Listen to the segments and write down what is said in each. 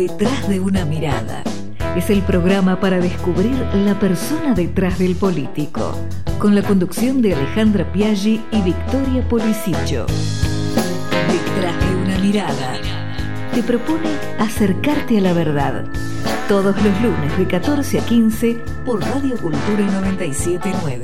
Detrás de una mirada. Es el programa para descubrir la persona detrás del político, con la conducción de Alejandra Piaggi y Victoria Policicho. Detrás de una mirada. Te propone acercarte a la verdad. Todos los lunes de 14 a 15 por Radio Cultura 97.9.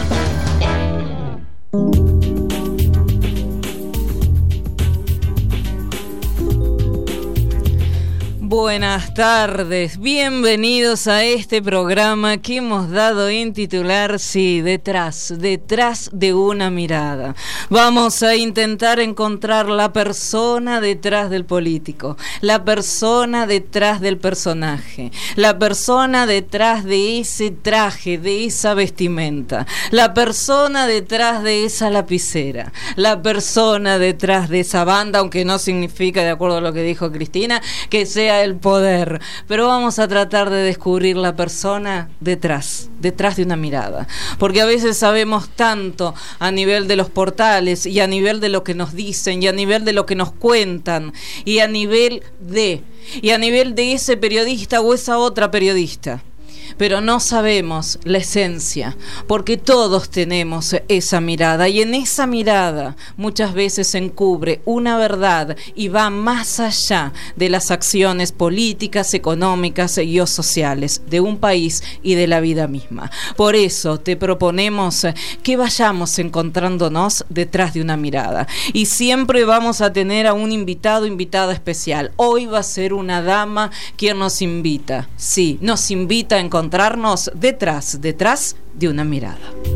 Buenas tardes, bienvenidos a este programa que hemos dado en titular, sí, detrás de una mirada. Vamos a intentar encontrar la persona detrás del político, la persona detrás del personaje, la persona detrás de ese traje, de esa vestimenta, la persona detrás de esa lapicera, la persona detrás de esa banda, aunque no significa, de acuerdo a lo que dijo Cristina, que sea el poder, pero vamos a tratar de descubrir la persona detrás de una mirada, porque a veces sabemos tanto a nivel de los portales y a nivel de lo que nos dicen y a nivel de lo que nos cuentan y a nivel de ese periodista o esa otra periodista, pero no sabemos la esencia, porque todos tenemos esa mirada, y en esa mirada muchas veces se encubre una verdad y va más allá de las acciones políticas, económicas y o sociales de un país y de la vida misma. Por eso te proponemos que vayamos encontrándonos detrás de una mirada, y siempre vamos a tener a un invitada especial. Hoy va a ser una dama quien nos invita, sí, nos invita a encontrarnos detrás de una mirada.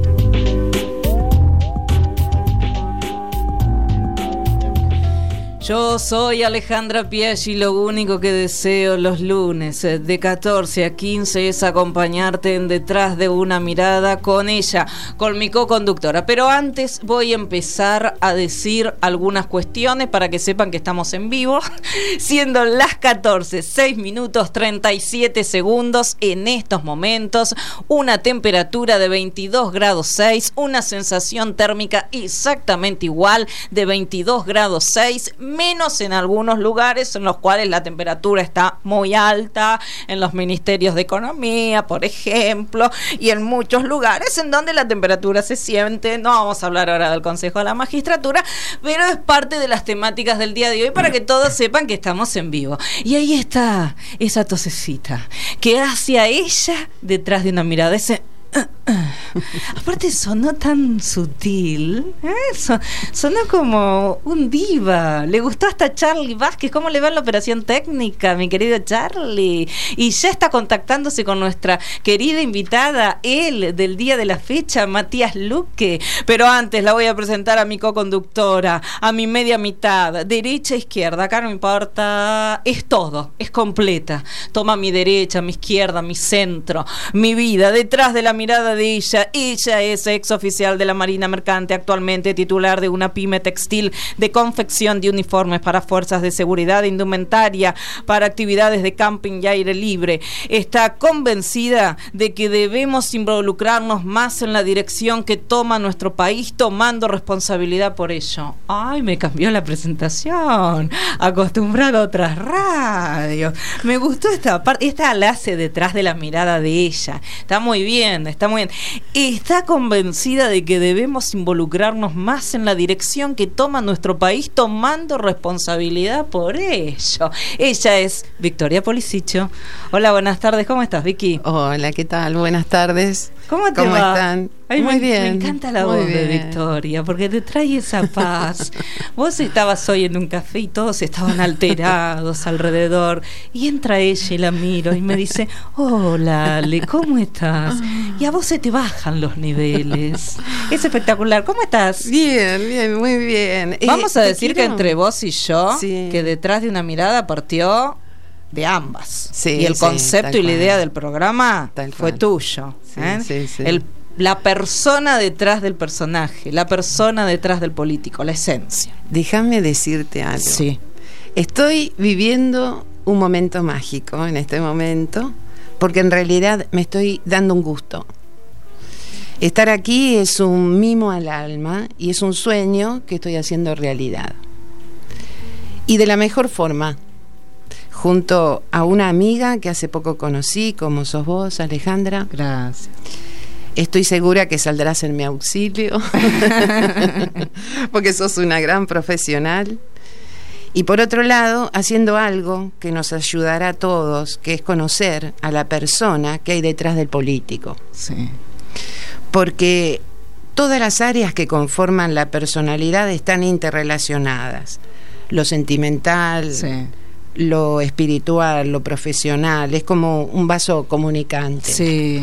Yo soy Alejandra Piaggi y lo único que deseo los lunes de 14 a 15 es acompañarte en Detrás de una Mirada con ella, con mi co-conductora. Pero antes voy a empezar a decir algunas cuestiones para que sepan que estamos en vivo, siendo las 14, 6 minutos 37 segundos en estos momentos, una temperatura de 22 grados 6, una sensación térmica exactamente igual de 22 grados 6, menos en algunos lugares en los cuales la temperatura está muy alta, en los ministerios de Economía, por ejemplo, y en muchos lugares en donde la temperatura se siente. No vamos a hablar ahora del Consejo de la Magistratura, pero es parte de las temáticas del día de hoy para que todos sepan que estamos en vivo. Y ahí está esa tosecita que hace a ella detrás de una mirada, ese aparte sonó tan sutil, sonó como un diva. Le gustó hasta Charlie Vázquez. ¿Cómo le va en la operación técnica, mi querido Charlie? Y ya está contactándose con nuestra querida invitada, él del día de la fecha, Matías Luque. Pero antes la voy a presentar a mi co-conductora, a mi media mitad, derecha, izquierda, acá no importa, es todo, es completa. Toma mi derecha, mi izquierda, mi centro, mi vida, detrás de la mirada de ella. Ella es ex oficial de la Marina Mercante, actualmente titular de una pyme textil de confección de uniformes para fuerzas de seguridad e indumentaria para actividades de camping y aire libre. Está convencida de que debemos involucrarnos más en la dirección que toma nuestro país, tomando responsabilidad por ello. Ay, me cambió la presentación, acostumbrado a otras radios. Me gustó esta parte, esta la hace detrás de la mirada de ella. Está muy bien, está muy bien. Está convencida de que debemos involucrarnos más en la dirección que toma nuestro país, tomando responsabilidad por ello. Ella es Victoria Policicho. Hola, buenas tardes, ¿cómo estás, Vicky? Hola, ¿qué tal? Buenas tardes. ¿Cómo te va? ¿Cómo están? Ay, muy bien. Me encanta la voz de Victoria, porque te trae esa paz. Vos estabas hoy en un café y todos estaban alterados alrededor, y entra ella y la miro y me dice: hola, Ale, ¿cómo estás? Y a vos se te bajan los niveles. Es espectacular. ¿Cómo estás? Bien, muy bien. Vamos a decir que entre vos y yo, sí, que detrás de una mirada partió de ambas. Sí, y el concepto y la idea del programa fue tuyo. Sí. La persona detrás del personaje, la persona detrás del político, la esencia. Déjame decirte algo. Sí. Estoy viviendo un momento mágico en este momento, porque en realidad me estoy dando un gusto. Estar aquí es un mimo al alma y es un sueño que estoy haciendo realidad. Y de la mejor forma, junto a una amiga que hace poco conocí, como sos vos, Alejandra. Gracias. Estoy segura que saldrás en mi auxilio, porque sos una gran profesional. Y por otro lado, haciendo algo que nos ayudará a todos, que es conocer a la persona que hay detrás del político. Sí. Porque todas las áreas que conforman la personalidad están interrelacionadas. Lo sentimental, Sí. lo espiritual, lo profesional, es como un vaso comunicante. Sí.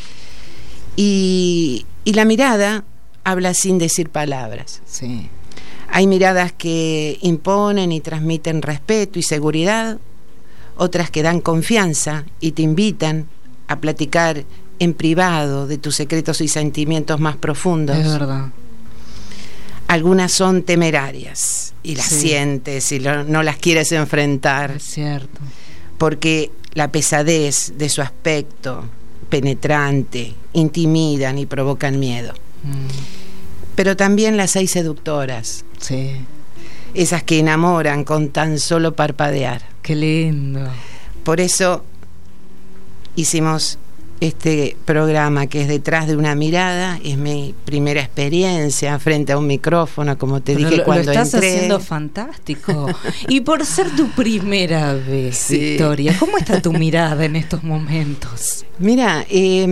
Y la mirada habla sin decir palabras. Sí. Hay miradas que imponen y transmiten respeto y seguridad, otras que dan confianza y te invitan a platicar en privado de tus secretos y sentimientos más profundos. Es verdad. Algunas son temerarias y las sientes y no las quieres enfrentar. Es cierto. Porque la pesadez de su aspecto penetrante intimidan y provocan miedo. Pero también las hay seductoras. Sí. Esas que enamoran con tan solo parpadear. Qué lindo. Por eso hicimos este programa que es Detrás de una mirada. Es mi primera experiencia frente a un micrófono, como te dije cuando lo estás entré. haciendo fantástico. Y por ser tu primera vez, Sí. Victoria, ¿cómo está tu mirada en estos momentos? Mira,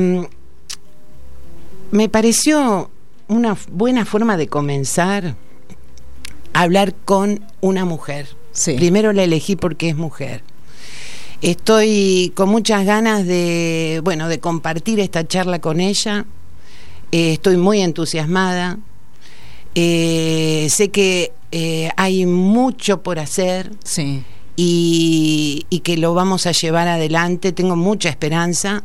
me pareció una buena forma de comenzar a hablar con una mujer. Sí. Primero la elegí porque es mujer. Estoy con muchas ganas de compartir esta charla con ella. Estoy muy entusiasmada. Sé que hay mucho por hacer. Sí. Y que lo vamos a llevar adelante. Tengo mucha esperanza.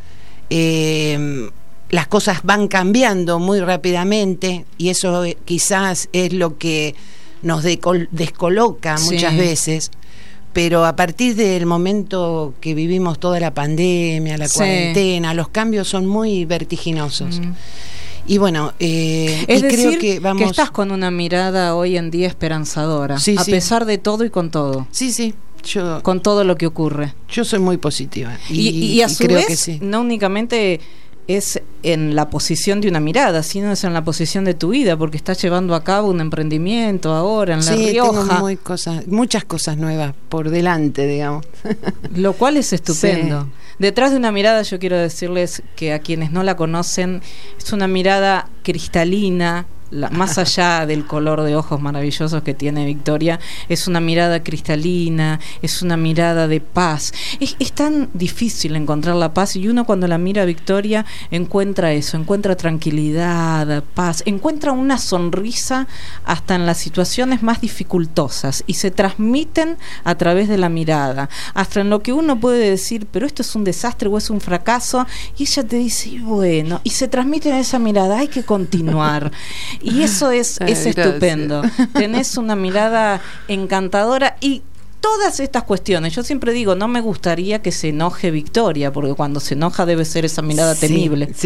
Las cosas van cambiando muy rápidamente y eso quizás es lo que nos descoloca muchas veces, pero a partir del momento que vivimos toda la pandemia, la cuarentena, los cambios son muy vertiginosos. Y bueno, es decir, creo que vamos... que estás con una mirada hoy en día esperanzadora, a pesar de todo y con todo. Sí, con todo lo que ocurre. Yo soy muy positiva. Y a su creo vez, que sí. No únicamente es en la posición de una mirada, sino es en la posición de tu vida, porque estás llevando a cabo un emprendimiento ahora en La Rioja. Tengo muchas cosas nuevas por delante, digamos. Lo cual es estupendo. Sí. Detrás de una mirada, yo quiero decirles que a quienes no la conocen, es una mirada cristalina, más allá del color de ojos maravillosos que tiene Victoria, es una mirada cristalina, es una mirada de paz. Es tan difícil encontrar la paz, y uno cuando la mira a Victoria encuentra eso, encuentra tranquilidad, paz, encuentra una sonrisa hasta en las situaciones más dificultosas, y se transmiten a través de la mirada, hasta en lo que uno puede decir, pero esto es un desastre o es un fracaso, y ella te dice, y bueno, y se transmite en esa mirada, hay que continuar. Y eso es estupendo. Tenés una mirada encantadora y todas estas cuestiones, yo siempre digo, no me gustaría que se enoje Victoria, porque cuando se enoja debe ser esa mirada temible. Sí.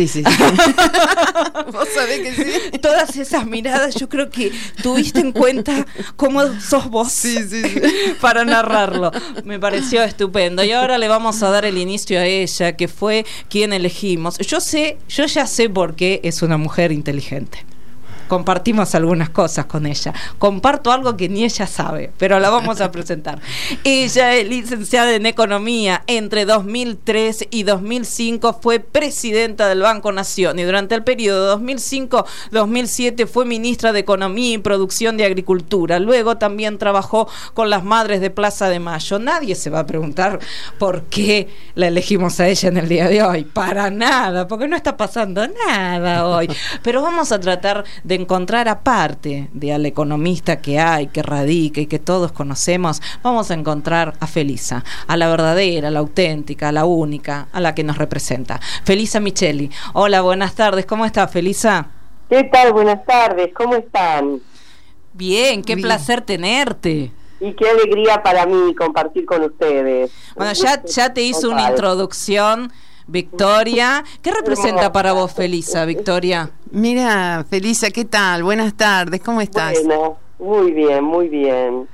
Vos sabés que sí. Todas esas miradas, yo creo que tuviste en cuenta cómo sos vos para narrarlo. Me pareció estupendo. Y ahora le vamos a dar el inicio a ella, que fue quien elegimos. Yo ya sé por qué es una mujer inteligente. Compartimos algunas cosas con ella. Comparto algo que ni ella sabe, pero la vamos a presentar. Ella es licenciada en Economía. Entre 2003 y 2005 fue presidenta del Banco Nación y durante el periodo 2005-2007 fue ministra de Economía y Producción de Agricultura. Luego también trabajó con las Madres de Plaza de Mayo. Nadie se va a preguntar por qué la elegimos a ella en el día de hoy. Para nada, porque no está pasando nada hoy. Pero vamos a tratar de encontrar, aparte de al economista que hay, que radica y que todos conocemos, vamos a encontrar a Felisa, a la verdadera, a la auténtica, a la única, a la que nos representa. Felisa Micheli. Hola, buenas tardes, ¿cómo está, Felisa? ¿Qué tal? Buenas tardes, ¿cómo están? Bien, qué placer tenerte. Y qué alegría para mí compartir con ustedes. Bueno, ya te hizo una introducción Victoria. ¿Qué representa para vos Felisa, Victoria? Mira, Felisa, ¿qué tal? Buenas tardes, ¿cómo estás? Bueno, muy bien, muy bien.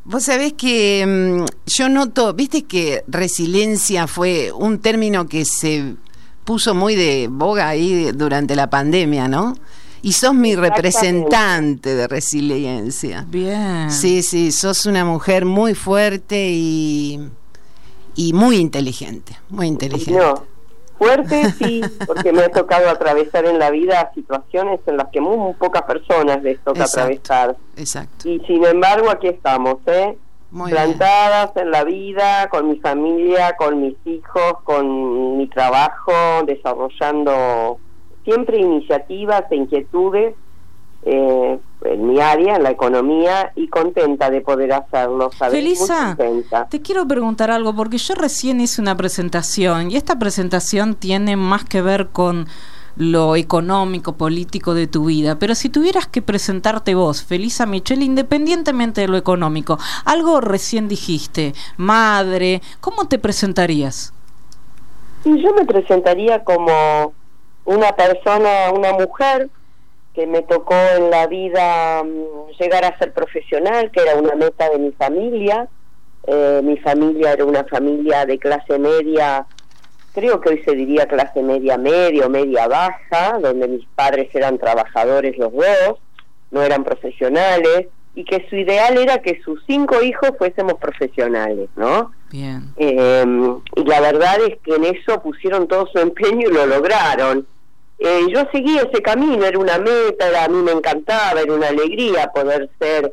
Vos sabés que yo noto, viste que resiliencia fue un término que se puso muy de boga ahí durante la pandemia, ¿no? Y sos mi representante de resiliencia. Bien. Sí, sos una mujer muy fuerte y muy inteligente, muy inteligente. No. Fuerte, sí, porque me ha tocado atravesar en la vida situaciones en las que muy pocas personas les toca atravesar. Exacto. Y sin embargo, aquí estamos, plantadas en la vida, con mi familia, con mis hijos, con mi trabajo, desarrollando siempre iniciativas e inquietudes en mi área, en la economía, y contenta de poder hacerlo, ¿sabes? Felisa, te quiero preguntar algo, porque yo recién hice una presentación, y esta presentación tiene más que ver con lo económico, político de tu vida, pero si tuvieras que presentarte vos, Felisa Michel, independientemente de lo económico, algo recién dijiste, madre, ¿cómo te presentarías? Y yo me presentaría como una persona, una mujer que me tocó en la vida llegar a ser profesional, que era una meta de mi familia. Mi familia era una familia de clase media, creo que hoy se diría clase media media o media baja, donde mis padres eran trabajadores los dos, no eran profesionales, y que su ideal era que sus 5 hijos fuésemos profesionales, ¿no? Bien. Y la verdad es que en eso pusieron todo su empeño y lo lograron. Yo seguí ese camino, era una meta, a mí me encantaba, era una alegría poder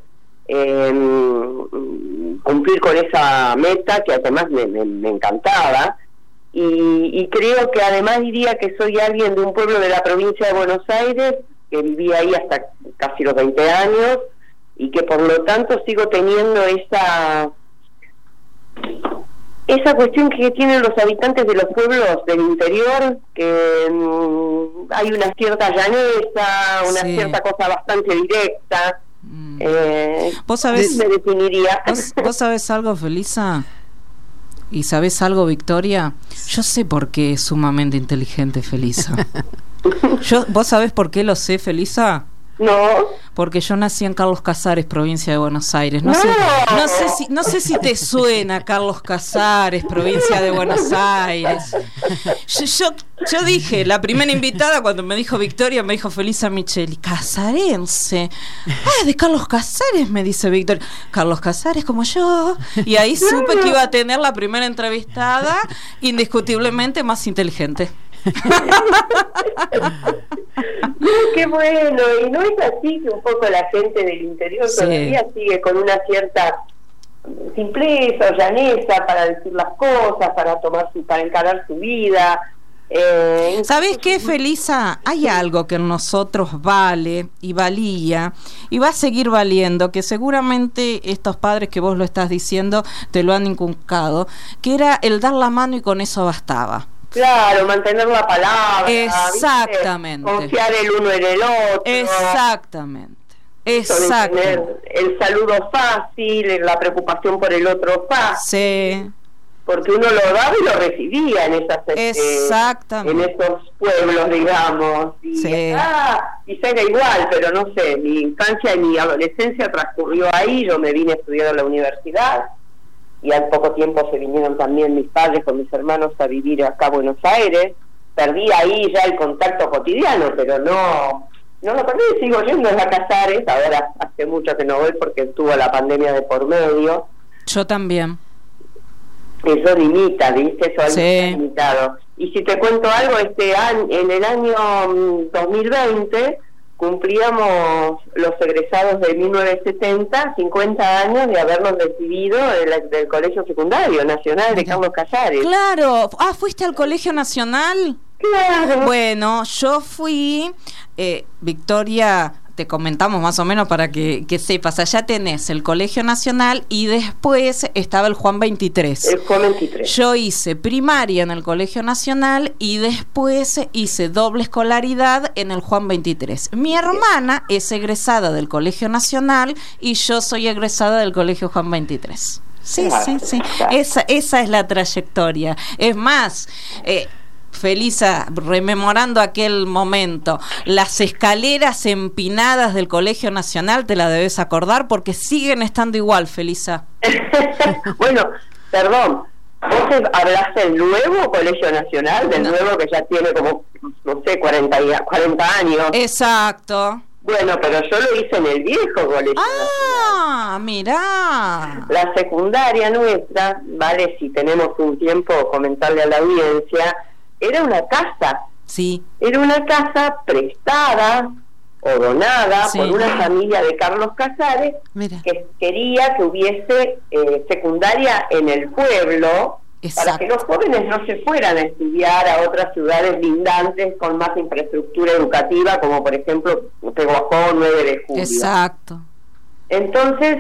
cumplir con esa meta, que además me encantaba, y creo que además diría que soy alguien de un pueblo de la provincia de Buenos Aires, que viví ahí hasta casi los 20 años, y que por lo tanto sigo teniendo esa cuestión que tienen los habitantes de los pueblos del interior, que hay una cierta llaneza, una cierta cosa bastante directa. ¿Vos sabés, me definiría? ¿Vos sabés algo, Felisa? ¿Y sabés algo, Victoria? Yo sé por qué es sumamente inteligente, Felisa. ¿Vos sabés por qué lo sé, Felisa? No. Porque yo nací en Carlos Casares, provincia de Buenos Aires. No sé si te suena Carlos Casares, provincia de Buenos Aires. Yo dije, la primera invitada cuando me dijo Victoria, me dijo Felisa Micheli, casarense. De Carlos Casares, me dice Victoria. Carlos Casares como yo. Y ahí supe que iba a tener la primera entrevistada indiscutiblemente más inteligente. Qué bueno, y no es así que un poco la gente del interior todavía sigue con una cierta simpleza o llaneza para decir las cosas, para encarar su vida. ¿Sabés qué, Felisa? Hay algo que en nosotros vale y valía y va a seguir valiendo, que seguramente estos padres que vos lo estás diciendo te lo han inculcado, que era el dar la mano y con eso bastaba. Claro, mantener la palabra. Exactamente. ¿Viste? Confiar el uno en el otro. Exactamente. Tener el saludo fácil, la preocupación por el otro fácil. Sí. Porque uno lo daba y lo recibía en en esos pueblos, digamos. Y quizá era igual, pero no sé, mi infancia y mi adolescencia transcurrió ahí, yo me vine a estudiar a la universidad. Y al poco tiempo se vinieron también mis padres con mis hermanos a vivir acá a Buenos Aires. Perdí ahí ya el contacto cotidiano, pero no lo perdí, sigo yendo a Casares. Ahora hace mucho que no voy porque tuvo la pandemia de por medio. Yo también. Eso limita, ¿viste? Eso es limitado. Y si te cuento algo, en el año 2020 cumplíamos los egresados de 1970, 50 años de habernos recibido del Colegio Secundario Nacional de Carlos Casares. Claro. ¿Fuiste al Colegio Nacional? Claro. Bueno, yo fui, Victoria, te comentamos más o menos para que sepas, allá tenés el Colegio Nacional y después estaba el Juan 23. El Juan 23. Yo hice primaria en el Colegio Nacional y después hice doble escolaridad en el Juan 23. Mi hermana es egresada del Colegio Nacional y yo soy egresada del Colegio Juan 23. Sí. Esa es la trayectoria. Es más, Felisa, rememorando aquel momento, las escaleras empinadas del Colegio Nacional, te la debes acordar porque siguen estando igual, Felisa. Bueno, perdón, ¿vos hablaste del nuevo Colegio Nacional? Del nuevo que ya tiene como, no sé, 40 años. Exacto. Bueno, pero yo lo hice en el viejo Colegio Nacional. Mirá. La secundaria nuestra, vale, si tenemos un tiempo comentarle a la audiencia, era una casa. Sí. Era una casa prestada o donada por una familia de Carlos Casares. Mira. Que quería que hubiese secundaria en el pueblo. Exacto. Para que los jóvenes no se fueran a estudiar a otras ciudades lindantes con más infraestructura educativa, como por ejemplo Peguajó, 9 de julio. Exacto. Entonces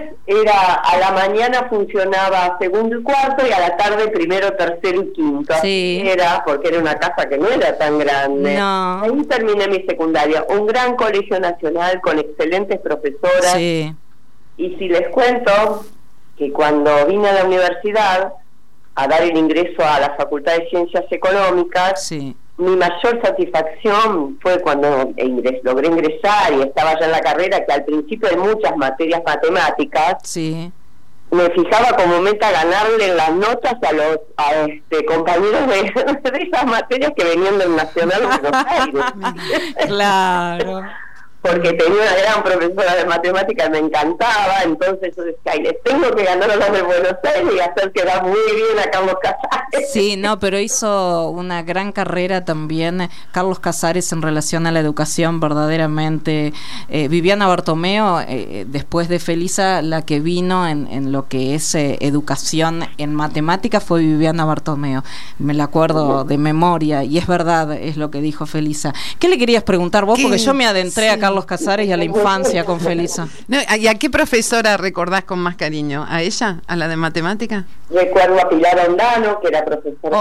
a la mañana funcionaba segundo y cuarto, y a la tarde primero, tercero y quinto. Sí. Porque era una casa que no era tan grande. No. Ahí terminé mi secundaria, un gran colegio nacional con excelentes profesoras. Sí. Y si les cuento que cuando vine a la universidad a dar el ingreso a la Facultad de Ciencias Económicas, sí, mi mayor satisfacción fue cuando logré ingresar y estaba ya en la carrera, que al principio de muchas materias matemáticas, sí, me fijaba como meta ganarle las notas a los compañeros de esas materias que venían del Nacional de Buenos Aires. Claro. Porque tenía una gran profesora de matemáticas, me encantaba, entonces yo decía, les tengo que ganar a los de Buenos Aires y hacer quedar muy bien a Carlos Casares. Sí, no, pero hizo una gran carrera también Carlos Casares en relación a la educación, verdaderamente. Viviana Bartomeo, después de Felisa, la que vino en lo que es educación en matemáticas fue Viviana Bartomeo, me la acuerdo de memoria, y es verdad, es lo que dijo Felisa. ¿Qué le querías preguntar vos? Porque yo me adentré a Carlos Casares y a la infancia con Felisa. No, ¿y a qué profesora recordás con más cariño? ¿A ella? ¿A la de matemática? Recuerdo a Pilar Ondano, que era profesora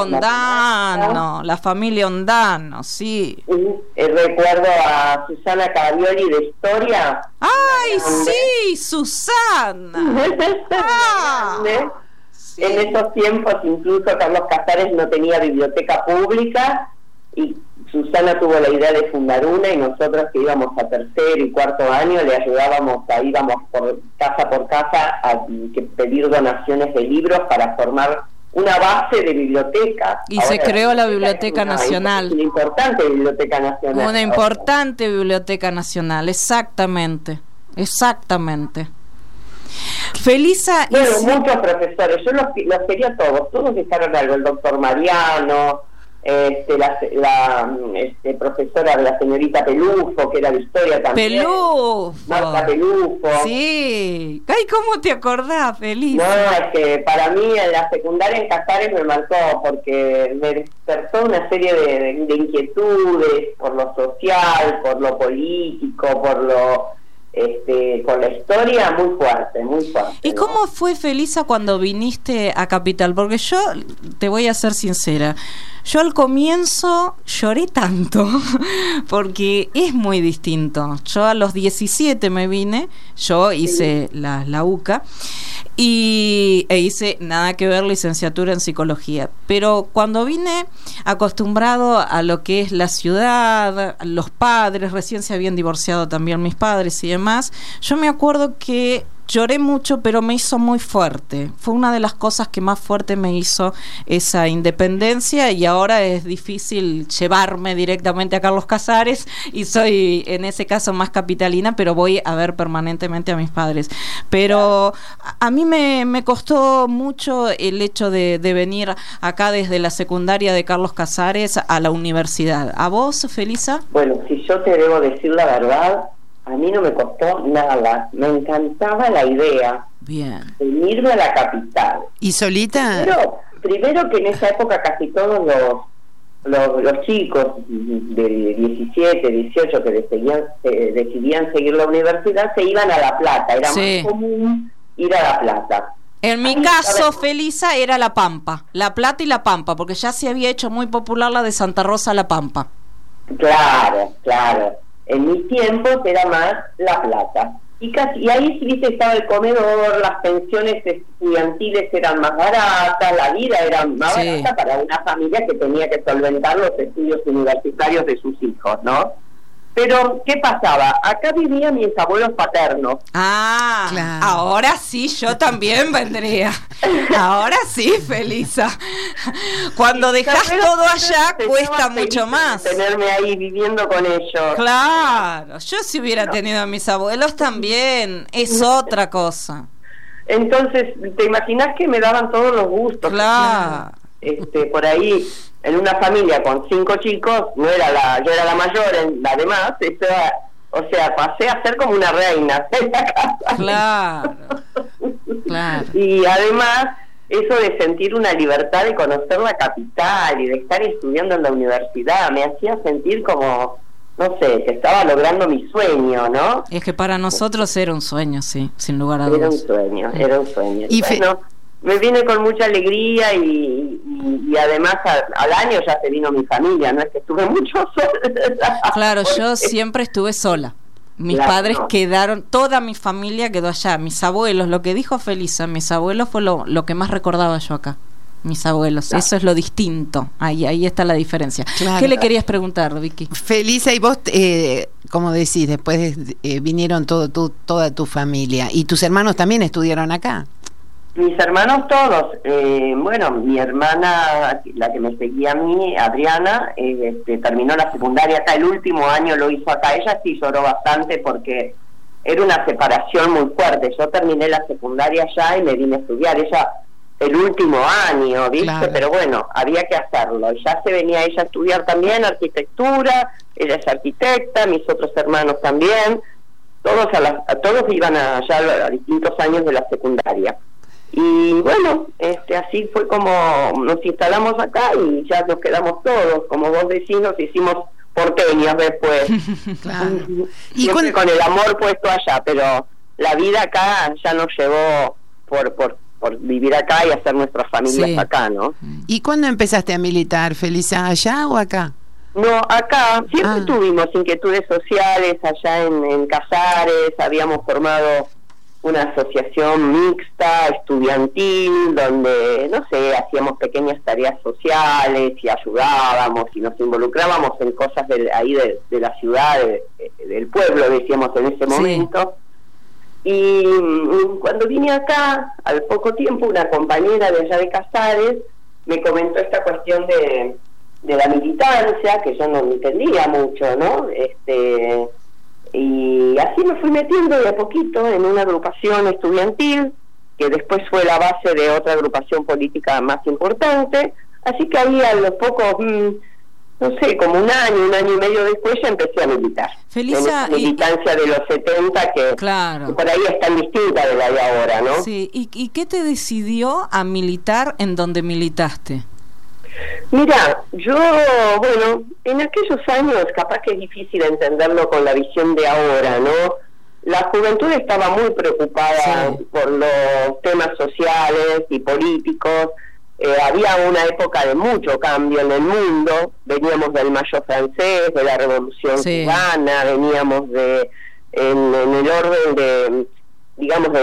Ondano, la familia Ondano, sí. Recuerdo a Susana Caravioli de Historia. ¡Ay, sí, Susana! Sí. En esos tiempos incluso Carlos Casares no tenía biblioteca pública y Susana tuvo la idea de fundar una, y nosotros que íbamos a tercer y cuarto año le ayudábamos, íbamos por casa a pedir donaciones de libros para formar una base de biblioteca. Y ahora se creó la Biblioteca Nacional. Una importante Biblioteca Nacional. Una importante Biblioteca Nacional, exactamente. Felisa. Bueno, muchos profesores, yo los quería todos dejaron algo, el doctor Mariano, la profesora de la señorita Pelufo, que era de Historia también. Pelufo. Marta Pelufo. Sí. Ay, ¿cómo te acordás, Felisa? No, es que para mí en la secundaria en Casares me marcó, porque me despertó una serie de inquietudes por lo social, por lo político, por la historia muy fuerte. ¿Y cómo fue, Felisa, cuando viniste a Capital? Porque yo te voy a ser sincera, yo al comienzo lloré tanto porque es muy distinto. Yo a los 17 me vine, yo hice la UCA e hice nada que ver licenciatura en psicología, pero cuando vine acostumbrado a lo que es la ciudad, los padres, recién se habían divorciado también mis padres y demás, yo me acuerdo que lloré mucho, pero me hizo muy fuerte. Fue una de las cosas que más fuerte me hizo esa independencia, y ahora es difícil llevarme directamente a Carlos Casares y soy en ese caso más capitalina, pero voy a ver permanentemente a mis padres. Pero a mí me costó mucho el hecho de venir acá desde la secundaria de Carlos Casares a la universidad. ¿A vos, Felisa? Bueno, si yo te debo decir la verdad, a mí no me costó nada, me encantaba la idea. Bien. De irme a la capital. ¿Y solita? Primero que en esa época casi todos los chicos de 17, 18 que decidían seguir la universidad se iban a La Plata, era más común ir a La Plata. En mi caso, Felisa, era La Pampa, La Plata y La Pampa, porque ya se había hecho muy popular la de Santa Rosa La Pampa. Claro. En mis tiempos era más La Plata. y ahí sí, viste, estaba el comedor, las pensiones estudiantiles eran más baratas, la vida era más barata para una familia que tenía que solventar los estudios universitarios de sus hijos, ¿no? Pero, ¿qué pasaba? Acá vivían mis abuelos paternos. Ah, claro. Ahora sí, yo también vendría. Ahora sí, Felisa. Cuando dejas todo allá, cuesta mucho más. Tenerme ahí viviendo con ellos. Claro, yo si hubiera tenido a mis abuelos también, es otra cosa. Entonces, ¿te imaginas que me daban todos los gustos? Claro. Por ahí, en una familia con 5 chicos, yo era la mayor, en la demás, o sea, pasé a ser como una reina en la casa. Claro. Y además, eso de sentir una libertad de conocer la capital y de estar estudiando en la universidad, me hacía sentir como, no sé, que estaba logrando mi sueño, ¿no? Es que para nosotros era un sueño, sí, sin lugar a dudas. Era un sueño. Y bueno, me vine con mucha alegría y además al año ya se vino mi familia, no es que estuve mucho sola. Claro, yo siempre estuve sola. Mis padres quedaron, toda mi familia quedó allá. Mis abuelos, lo que dijo Felisa, mis abuelos fue lo que más recordaba yo acá. Mis abuelos, eso es lo distinto. Ahí está la diferencia. Claro. ¿Qué le querías preguntar, Vicky? Felisa, y vos, como decís, después vinieron toda tu familia. ¿Y tus hermanos también estudiaron acá? Mis hermanos todos, bueno, mi hermana, la que me seguía a mí, Adriana, terminó la secundaria acá, el último año lo hizo acá. Ella sí lloró bastante porque era una separación muy fuerte. Yo terminé la secundaria allá y me vine a estudiar. Ella, el último año, ¿viste? Claro. Pero bueno, había que hacerlo. Ya se venía ella a estudiar también arquitectura, ella es arquitecta, mis otros hermanos también. Todos iban allá a distintos años de la secundaria. Y bueno, así fue como nos instalamos acá y ya nos quedamos todos, como vos decís, nos hicimos porteños después. Claro. Y con el amor puesto allá, pero la vida acá ya nos llevó por vivir acá y hacer nuestras familias acá, ¿no? ¿Y cuándo empezaste a militar, Felisa, allá o acá? No, acá siempre tuvimos inquietudes sociales allá en Casares, habíamos formado una asociación mixta, estudiantil, donde, no sé, hacíamos pequeñas tareas sociales y ayudábamos y nos involucrábamos en cosas de la ciudad, del pueblo, decíamos en ese momento. Y cuando vine acá, al poco tiempo, una compañera de allá de Casares me comentó esta cuestión de la militancia, que yo no entendía mucho, ¿no? Y así me fui metiendo de a poquito en una agrupación estudiantil que después fue la base de otra agrupación política más importante, así que ahí a los pocos, no sé, como un año y medio después ya empecé a militar. Felisa, en esa militancia de los 70 que por ahí es tan distinta de la de ahora, ¿no? Sí, ¿y qué te decidió a militar en donde militaste? Mira, yo, bueno, en aquellos años capaz que es difícil entenderlo con la visión de ahora, ¿no? La juventud estaba muy preocupada por los temas sociales y políticos. Había una época de mucho cambio en el mundo. Veníamos del Mayo francés, de la Revolución cubana, veníamos en el orden de, digamos,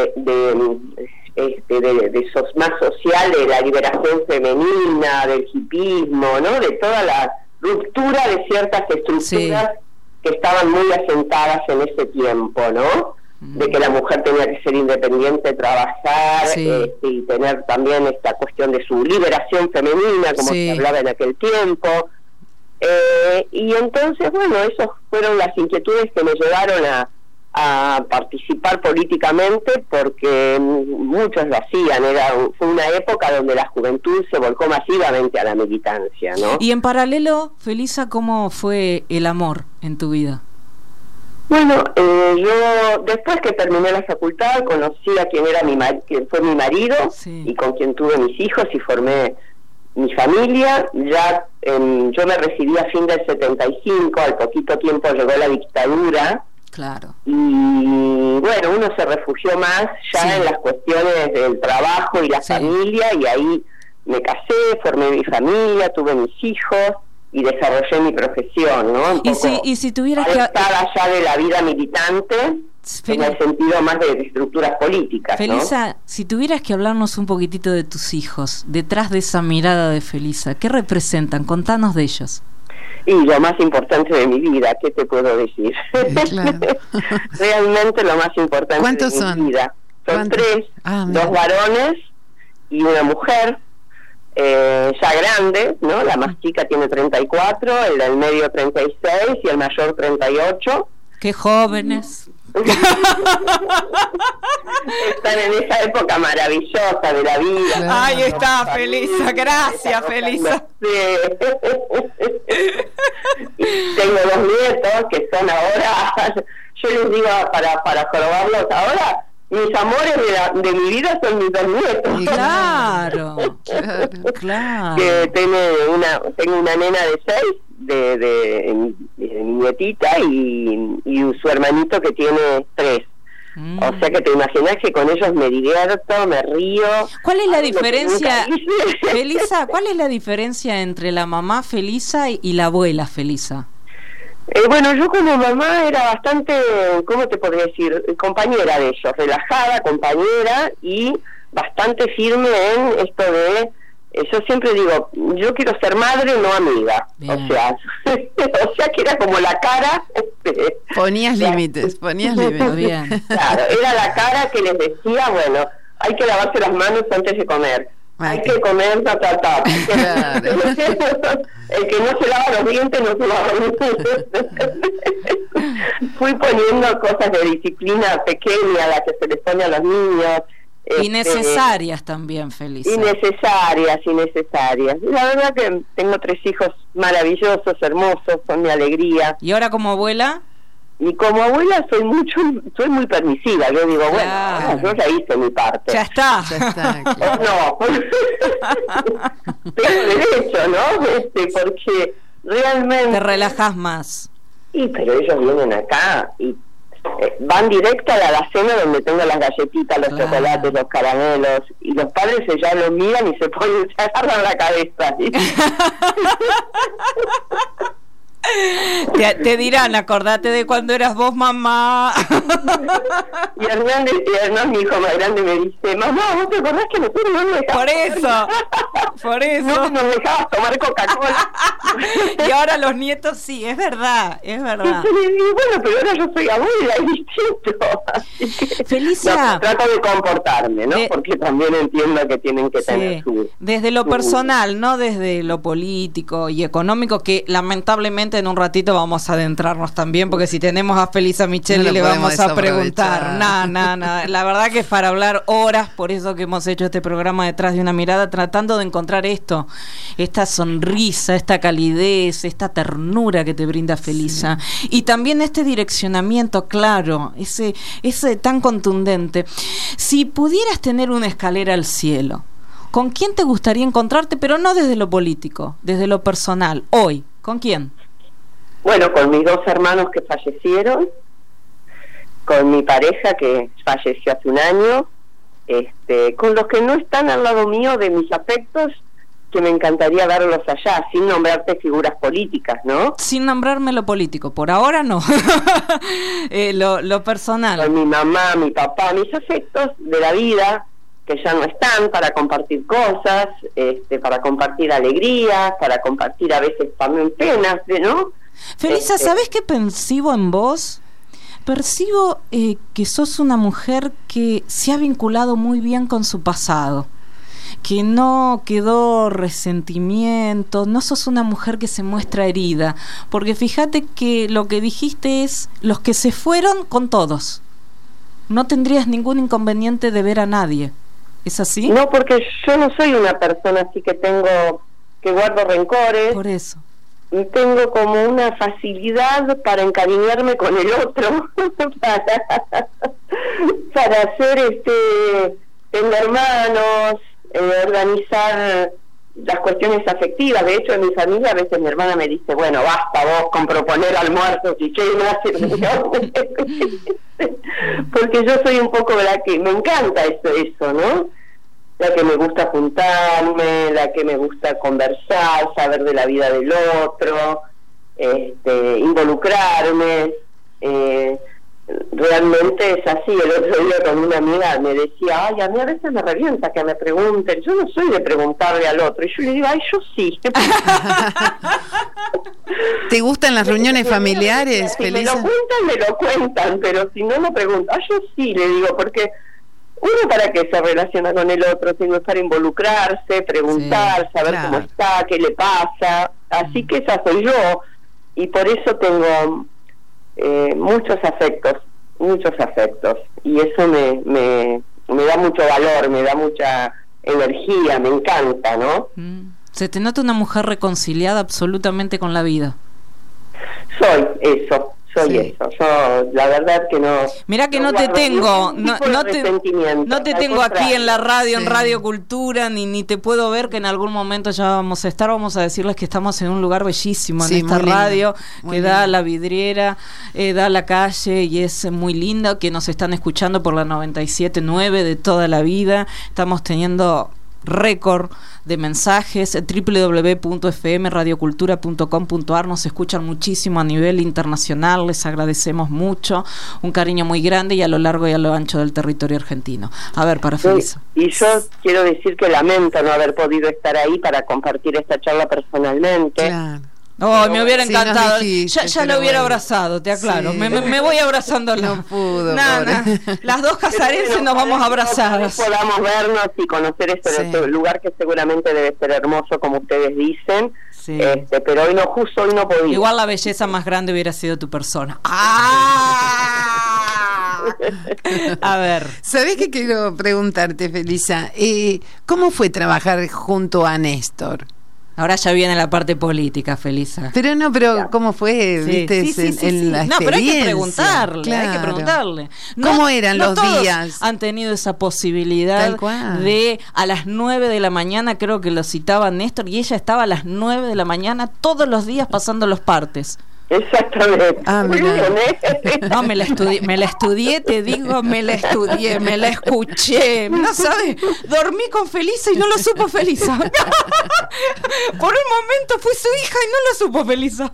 de más social, de la liberación femenina, del hipismo, ¿no? De toda la ruptura de ciertas estructuras que estaban muy asentadas en ese tiempo, ¿no? De que la mujer tenía que ser independiente, trabajar, y tener también esta cuestión de su liberación femenina, como se hablaba en aquel tiempo. Y entonces, bueno, esas fueron las inquietudes que me llevaron a participar políticamente, porque muchos lo hacían. Fue una época donde la juventud se volcó masivamente a la militancia, ¿no? Y en paralelo, Felisa, ¿cómo fue el amor en tu vida? Bueno, yo después que terminé la facultad conocí a quien fue mi marido, y con quien tuve mis hijos y formé mi familia. Ya yo me recibí a fin del 75, al poquito tiempo llegó la dictadura. Claro. Y bueno, uno se refugió más ya en las cuestiones del trabajo y la familia, y ahí me casé, formé mi familia, tuve mis hijos, y desarrollé mi profesión, ¿no? Y si tuvieras que estar allá de la vida militante, en el sentido más de estructuras políticas, Felisa, ¿no? Si tuvieras que hablarnos un poquitito de tus hijos, detrás de esa mirada de Felisa, ¿qué representan? Contanos de ellos. Y lo más importante de mi vida, ¿qué te puedo decir? Claro. Realmente lo más importante ¿Cuántos de son? mi vida. Son 3, mira. 2 varones y una mujer, ya grandes, ¿no? La más chica tiene 34, el del medio 36 y el mayor 38. ¡Qué jóvenes! Están en esa época maravillosa de la vida. Claro. Ahí está, Felisa, gracias, Felisa. Tengo 2 nietos que son ahora, yo les digo para jorobarlos ahora, mis amores de mi vida son mis 2 nietos. Claro. Que tengo una nena de 6 de mi nietita y su hermanito que tiene 3. O sea que te imaginas que con ellos me divierto, me río. ¿Cuál es la diferencia, Felisa? ¿Cuál es la diferencia entre la mamá Felisa y la abuela Felisa? Bueno, yo como mamá era bastante, ¿cómo te podría decir? Compañera de ellos, relajada, compañera y bastante firme en esto de... Yo siempre digo, yo quiero ser madre, no amiga. Bien. O sea que era como la cara... Ponías límites. Bien. Claro, era la cara que les decía, bueno, hay que lavarse las manos antes de comer. Hay que comer, Claro. El que no se lava los dientes, no se lava los dientes. Fui poniendo cosas de disciplina pequeña, la que se les pone a los niños. Innecesarias también, Felisa. Innecesarias. La verdad que tengo 3 hijos maravillosos, hermosos, son mi alegría. ¿Y ahora como abuela? Y como abuela soy muy permisiva. Yo digo, claro. Yo ya hice mi parte. Ya está. Claro. No. Tengo derecho, ¿no? Porque realmente... Te relajas más. Pero ellos vienen acá y van directo a la alacena donde tengo las galletitas, los chocolates, los caramelos, y los padres ya lo miran y se agarran la cabeza. Te dirán, acordate de cuando eras vos mamá. Y Hernán, mi hijo más grande, me dice, mamá, ¿vos te acordás que nosotros no nos dejabas? Por eso. No nos dejabas tomar Coca-Cola. Y ahora los nietos sí, es verdad. Y bueno, pero ahora yo soy abuela, es distinto. Felisa, trato de comportarme, ¿no? Porque también entiendo que tienen que tener su... Desde lo personal, no desde lo político y económico, que lamentablemente en un ratito vamos a adentrarnos también, porque si tenemos a Felisa Micheli le vamos a preguntar. La verdad que es para hablar horas, por eso que hemos hecho este programa Detrás de una Mirada, tratando de encontrar esta sonrisa, esta calidez, esta ternura que te brinda Felisa, y también este direccionamiento claro, ese tan contundente. Si pudieras tener una escalera al cielo, ¿con quién te gustaría encontrarte? Pero no desde lo político, desde lo personal, hoy, ¿con quién? Bueno, con mis 2 hermanos que fallecieron, con mi pareja que falleció hace un año, con los que no están al lado mío de mis afectos, que me encantaría verlos allá, sin nombrarte figuras políticas, ¿no? Sin nombrarme lo político, por ahora no. Lo personal. Con mi mamá, mi papá, mis afectos de la vida, que ya no están, para compartir cosas, para compartir alegrías, para compartir a veces también penas, ¿no? Felisa, ¿sabés qué percibo en vos? Percibo que sos una mujer que se ha vinculado muy bien con su pasado, que no quedó resentimiento, no sos una mujer que se muestra herida, porque fíjate que lo que dijiste es los que se fueron con todos. No tendrías ningún inconveniente de ver a nadie. ¿Es así? No, porque yo no soy una persona así que guardo rencores. Por eso. Y tengo como una facilidad para encariñarme con el otro, para hacer tener manos, organizar las cuestiones afectivas. De hecho, en mi familia a veces mi hermana me dice, bueno, basta vos con proponer almuerzos y qué no. Porque yo soy un poco la que me encanta eso, ¿no? la que me gusta juntarme, la que me gusta conversar, saber de la vida del otro, involucrarme. Realmente es así. El otro día con una amiga me decía, ay, a mí a veces me revienta que me pregunten, yo no soy de preguntarle al otro, y yo le digo, ay, yo sí. ¿Te gustan las reuniones familiares, si Felisa? me lo cuentan, pero si no preguntan, yo sí, le digo, porque uno para qué se relaciona con el otro, sino para involucrarse, preguntar, saber cómo está, qué le pasa, así que esa soy yo, y por eso tengo muchos afectos, y eso me da mucho valor, me da mucha energía, me encanta, ¿no? Se te nota una mujer reconciliada absolutamente con la vida. Soy eso. Yo la verdad que no. Mirá que no te tengo, no te tengo aquí en la radio, en Radio Cultura, ni te puedo ver, que en algún momento ya vamos a estar. Vamos a decirles que estamos en un lugar bellísimo, en esta radio, que da a la vidriera, da a la calle, y es muy lindo, que nos están escuchando por la 97.9 de toda la vida. Estamos teniendo récord de mensajes, www.fmradiocultura.com.ar. nos escuchan muchísimo a nivel internacional, les agradecemos mucho, un cariño muy grande y a lo largo y a lo ancho del territorio argentino. A ver, para Felisa. Y yo quiero decir que lamento no haber podido estar ahí para compartir esta charla personalmente. Claro. Oh, me hubiera encantado. Ya lo hubiera abrazado, te aclaro. Me voy abrazando. No pudo. Nada. Las dos casarenses nos vamos abrazadas. Podamos vernos y conocer este lugar que seguramente debe ser hermoso, como ustedes dicen. Sí. Pero hoy no podía. Igual la belleza más grande hubiera sido tu persona. A ver. ¿Sabés qué quiero preguntarte, Felisa? ¿Cómo fue trabajar junto a Néstor? Ahora ya viene la parte política, Felisa. Pero ¿cómo fue? ¿Viste? En la experiencia. No, pero hay que preguntarle. ¿Cómo eran los días? Han tenido esa posibilidad de a las 9 de la mañana, creo que lo citaba Néstor, y ella estaba a las 9 de la mañana todos los días pasando los partes. Exactamente. No, me la estudié, te digo, me la escuché. No sabes, dormí con Felisa y no lo supo Felisa. Por un momento fue su hija y no lo supo Felisa.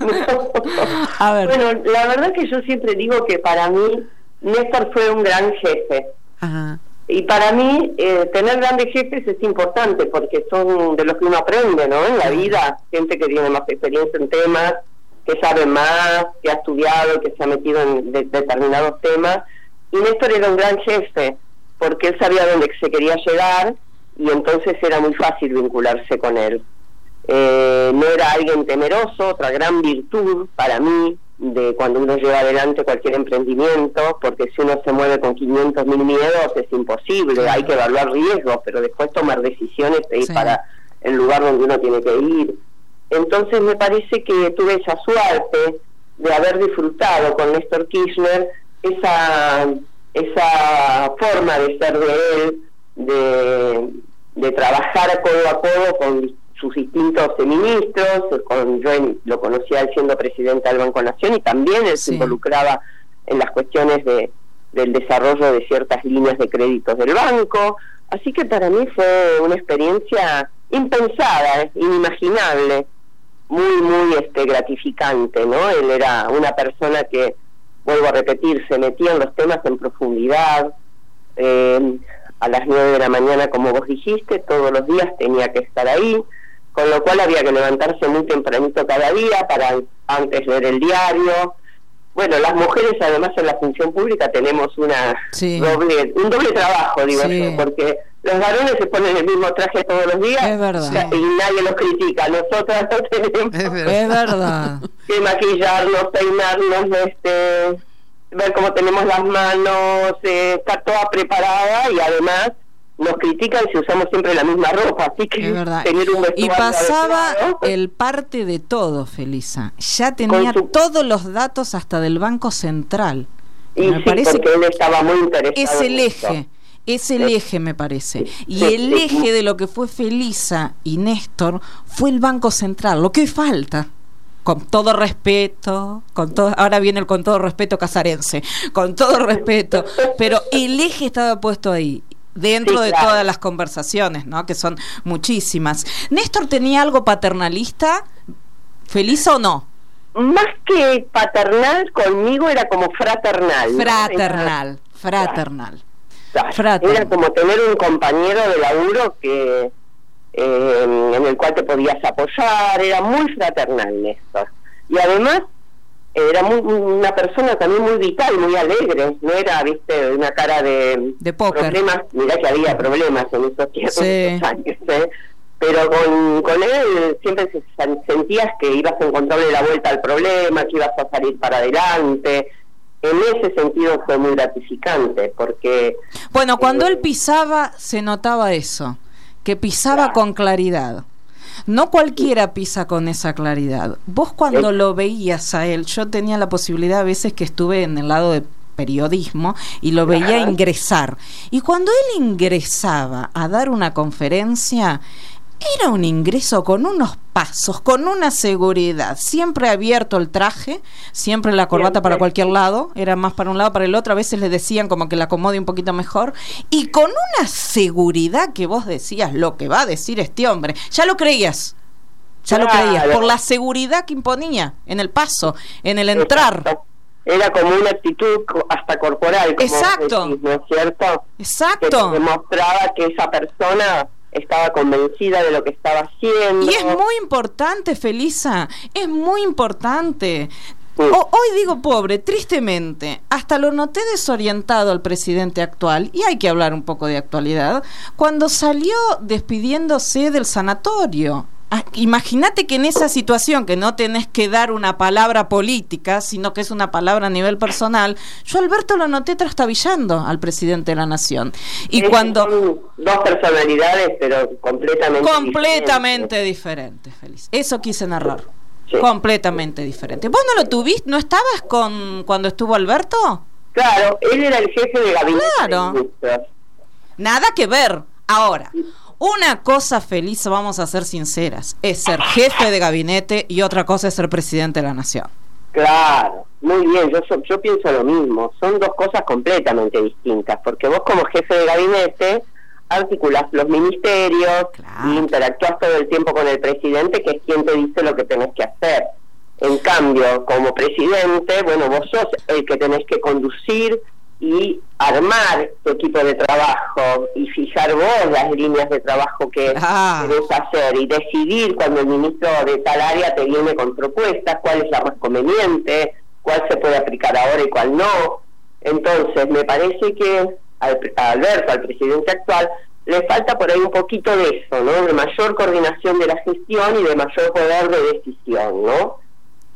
A ver. Bueno, la verdad que yo siempre digo que para mí Néstor fue un gran jefe. Ajá. Y para mí tener grandes jefes es importante, porque son de los que uno aprende, ¿no? En la vida, gente que tiene más experiencia en temas, que sabe más, que ha estudiado, que se ha metido en determinados temas. Y Néstor era un gran jefe, porque él sabía dónde se quería llegar, y entonces era muy fácil vincularse con él. No era alguien temeroso, otra gran virtud para mí de cuando uno lleva adelante cualquier emprendimiento, porque si uno se mueve con 500.000 miedos es imposible, hay que evaluar riesgos, pero después tomar decisiones e ir para el lugar donde uno tiene que ir. Entonces me parece que tuve esa suerte de haber disfrutado con Néstor Kirchner esa forma de ser de él, de trabajar codo a codo con sus distintos ministros. Yo lo conocía él siendo presidente del Banco Nación, y también él se involucraba en las cuestiones del desarrollo de ciertas líneas de créditos del banco. Así que para mí fue una experiencia impensada, inimaginable, muy gratificante, ¿no? Él era una persona que, vuelvo a repetir, se metía en los temas en profundidad. A las 9 de la mañana, como vos dijiste, todos los días tenía que estar ahí, con lo cual había que levantarse muy tempranito cada día para antes leer el diario. Bueno, las mujeres además en la función pública tenemos un doble trabajo, digo yo, porque los varones se ponen el mismo traje todos los días, es verdad, y nadie los critica. Nosotras no tenemos es verdad que maquillarnos, peinarnos, ver cómo tenemos las manos, estar toda preparada, y además nos critican si usamos siempre la misma ropa, así que tener un vestuario. Y pasaba adecuado, el parte de todo, Felisa. Ya tenía todos los datos hasta del Banco Central. Y me parece porque él estaba muy interesado. Es el eje. Es el eje, me parece. Y el eje de lo que fue Felisa y Néstor fue el Banco Central. Lo que falta, con todo respeto, ahora viene el con todo respeto casarense, con todo respeto, pero el eje estaba puesto ahí. dentro de todas las conversaciones, ¿no? Que son muchísimas. ¿Néstor tenía algo paternalista, Felisa, o no? Más que paternal, conmigo era como fraternal. Fraternal. Era como tener un compañero de laburo que en el cual te podías apoyar. Era muy fraternal, Néstor. Y además era una persona también muy vital, muy alegre. No era, viste, una cara de póker. Problemas. Mirá que había problemas en esos tiempos, esos años, pero con él siempre sentías que ibas a encontrarle la vuelta al problema, que ibas a salir para adelante. En ese sentido fue muy gratificante, porque... Bueno, cuando él pisaba, se notaba eso, que pisaba con claridad. No cualquiera pisa con esa claridad. Vos cuando lo veías a él, yo tenía la posibilidad a veces que estuve en el lado de periodismo y lo veía ingresar. Y cuando él ingresaba a dar una conferencia... Era un ingreso con unos pasos, con una seguridad, siempre abierto el traje, siempre la corbata para cualquier lado, era más para un lado para el otro, a veces le decían como que la acomode un poquito mejor, y con una seguridad que vos decías, lo que va a decir este hombre, ya lo creías, por la seguridad que imponía en el paso, en el entrar. Era como una actitud hasta corporal, como exacto, decís, ¿no es cierto? Exacto. Que demostraba que esa persona estaba convencida de lo que estaba haciendo. Y es muy importante, Felisa, es muy importante. Hoy digo pobre, tristemente, hasta lo noté desorientado al presidente actual, y hay que hablar un poco de actualidad, cuando salió despidiéndose del sanatorio. Imagínate que en esa situación que no tenés que dar una palabra política, sino que es una palabra a nivel personal, yo Alberto lo noté trastabillando al presidente de la Nación. Y cuando son dos personalidades, pero completamente diferentes, Feliz. Eso quise narrar. Sí. Completamente diferente. ¿Vos no lo tuviste? ¿No estabas cuando estuvo Alberto? Claro, él era el jefe de gabinete. Claro. Nada que ver. Ahora, una cosa, Felisa, vamos a ser sinceras, es ser jefe de gabinete y otra cosa es ser presidente de la Nación. Claro, muy bien, yo pienso lo mismo. Son dos cosas completamente distintas, porque vos como jefe de gabinete articulás los ministerios, y interactúas todo el tiempo con el presidente, que es quien te dice lo que tenés que hacer. En cambio, como presidente, bueno, vos sos el que tenés que conducir y armar tu equipo de trabajo y fijar vos las líneas de trabajo que querés hacer y decidir cuando el ministro de tal área te viene con propuestas, cuál es la más conveniente, cuál se puede aplicar ahora y cuál no. Entonces, me parece que a Alberto, al presidente actual, le falta por ahí un poquito de eso, ¿no? De mayor coordinación de la gestión y de mayor poder de decisión, ¿no?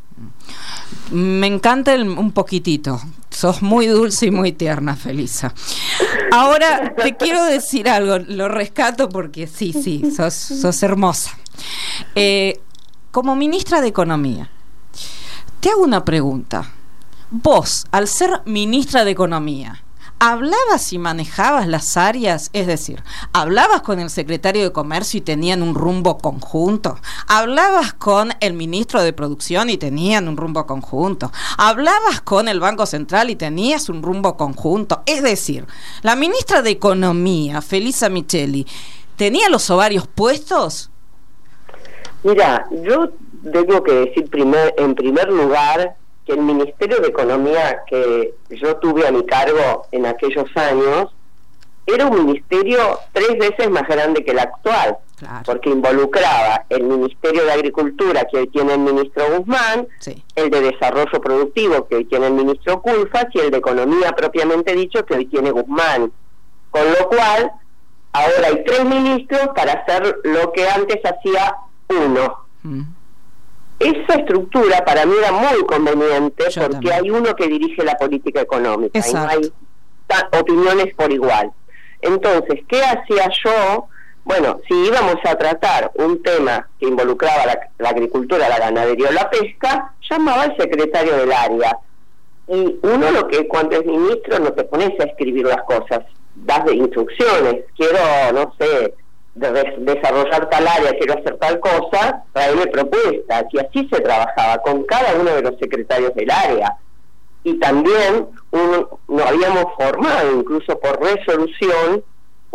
Me encanta un poquitito. Sos muy dulce y muy tierna, Felisa. Ahora te quiero decir algo, lo rescato porque sí, sos hermosa. Como ministra de Economía, te hago una pregunta. Vos, al ser ministra de Economía, ¿hablabas y manejabas las áreas? Es decir, ¿hablabas con el secretario de Comercio y tenían un rumbo conjunto? ¿Hablabas con el ministro de Producción y tenían un rumbo conjunto? ¿Hablabas con el Banco Central y tenías un rumbo conjunto? Es decir, la ministra de Economía, Felisa Micheli, ¿tenía los ovarios puestos? Mira, yo tengo que decir en primer lugar que el Ministerio de Economía que yo tuve a mi cargo en aquellos años era un ministerio 3 veces más grande que el actual, porque involucraba el Ministerio de Agricultura, que hoy tiene el ministro Guzmán, el de Desarrollo Productivo, que hoy tiene el ministro Culfas, y el de Economía propiamente dicho, que hoy tiene Guzmán. Con lo cual, ahora hay 3 ministros para hacer lo que antes hacía uno. Esa estructura para mí era muy conveniente porque hay uno que dirige la política económica. Exacto. Y no hay opiniones por igual. Entonces, ¿qué hacía yo? Bueno, si íbamos a tratar un tema que involucraba la agricultura, la ganadería o la pesca, llamaba al secretario del área. Y uno cuando es ministro no te pones a escribir las cosas, das de instrucciones. Quiero, no sé, desarrollar tal área, quiero hacer tal cosa, traerme propuestas, y así se trabajaba con cada uno de los secretarios del área. Y también nos habíamos formado, incluso por resolución,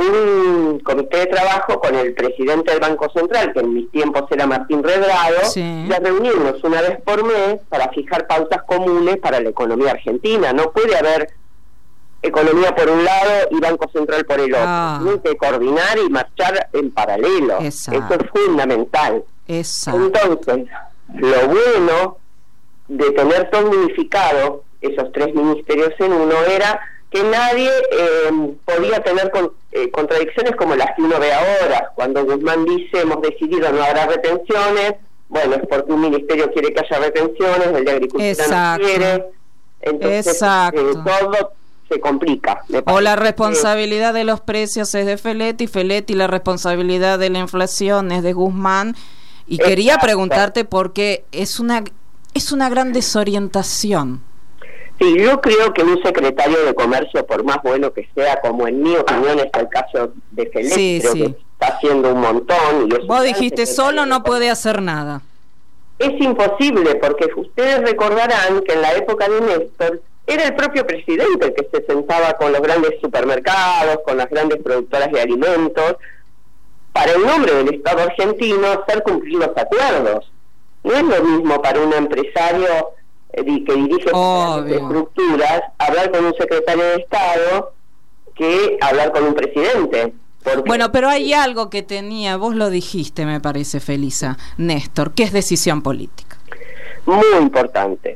un comité de trabajo con el presidente del Banco Central, que en mis tiempos era Martín Redrado, de reunirnos una vez por mes para fijar pautas comunes para la economía argentina. No puede haber economía por un lado y Banco Central por el otro. Tienen que coordinar y marchar en paralelo. Eso es fundamental. Entonces, lo bueno de tener todo unificado, esos tres ministerios en uno, era que nadie podía tener contradicciones como las que uno ve ahora. Cuando Guzmán dice hemos decidido no habrá retenciones, bueno, es porque un ministerio quiere que haya retenciones, el de Agricultura no quiere. Entonces todo se complica. O la responsabilidad de los precios es de Feletti, la responsabilidad de la inflación es de Guzmán. Y quería preguntarte porque es una gran desorientación. Sí, yo creo que un secretario de Comercio, por más bueno que sea, como en mi opinión es el caso de Feletti, creo que está haciendo un montón. Y vos dijiste, solo no puede hacer nada. Es imposible, porque ustedes recordarán que en la época de Néstor era el propio presidente el que se sentaba con los grandes supermercados, con las grandes productoras de alimentos, para en nombre del Estado argentino hacer cumplir los acuerdos. No es lo mismo para un empresario que dirige estructuras hablar con un secretario de Estado que hablar con un presidente. Bueno, pero hay algo que tenía, vos lo dijiste, me parece, Felisa, Néstor, que es decisión política. Muy importante.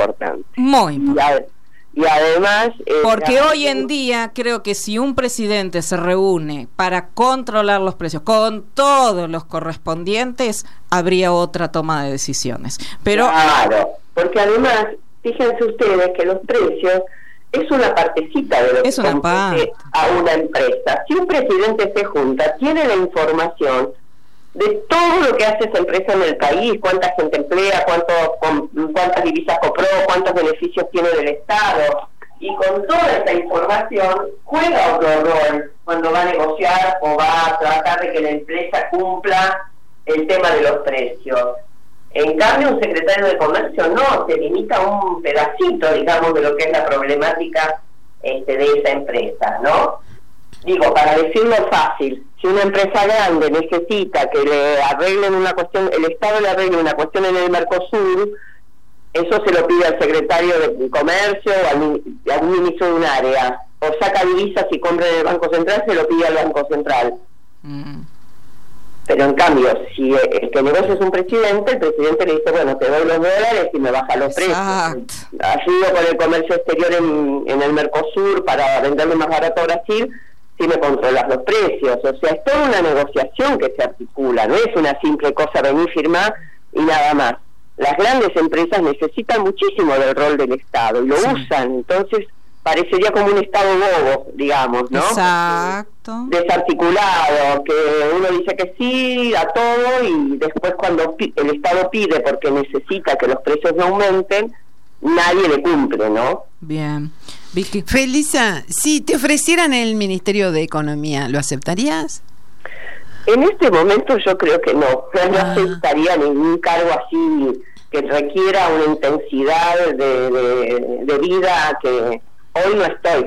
Y además... porque hoy en día creo que si un presidente se reúne para controlar los precios con todos los correspondientes, habría otra toma de decisiones. Pero claro, porque además, fíjense ustedes que los precios es una partecita de lo que compete a una empresa. Si un presidente se junta, tiene la información de todo lo que hace esa empresa en el país, cuánta gente emplea, cuántas divisas compró, cuántos beneficios tiene del Estado, y con toda esa información juega otro rol cuando va a negociar o va a tratar de que la empresa cumpla el tema de los precios. En cambio, un secretario de Comercio no, se limita a un pedacito, digamos, de lo que es la problemática de esa empresa, ¿no? Digo, para decirlo fácil, si una empresa grande necesita que le arreglen una cuestión, el Estado le arregle una cuestión en el Mercosur, eso se lo pide al secretario de Comercio o al ministro de un área, o saca divisas y compra en el Banco Central, se lo pide al Banco Central. Pero en cambio, si el que negocia es un presidente, el presidente le dice, bueno, te doy los dólares y me baja los precios. Ayudo con el comercio exterior en el Mercosur para venderle más barato a Brasil, si me controlas los precios. O sea, es toda una negociación que se articula, no es una simple cosa venir, firmar y nada más. Las grandes empresas necesitan muchísimo del rol del Estado y lo usan, entonces parecería como un Estado bobo, digamos, ¿no? Exacto. Desarticulado, que uno dice que sí a todo y después cuando el Estado pide porque necesita que los precios no aumenten, nadie le cumple, ¿no? Bien. Vicky. Felisa, si te ofrecieran el Ministerio de Economía, ¿lo aceptarías? En este momento yo creo que no aceptaría ningún cargo así que requiera una intensidad de vida que hoy no estoy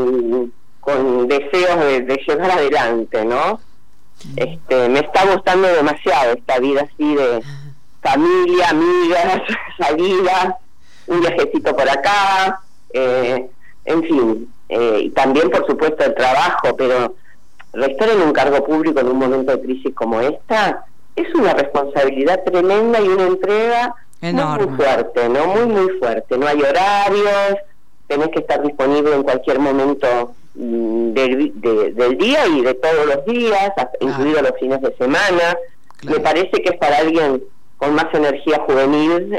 con deseos de llevar adelante, ¿no? Me está gustando demasiado esta vida así de familia, amigas, salidas, un viajecito por acá, en fin, y también por supuesto el trabajo, pero estar en un cargo público en un momento de crisis como esta es una responsabilidad tremenda y una entrega enorme, muy fuerte, ¿no? Muy fuerte. No hay horarios, tenés que estar disponible en cualquier momento del día y de todos los días, incluidos los fines de semana. Me parece que es para alguien con más energía juvenil.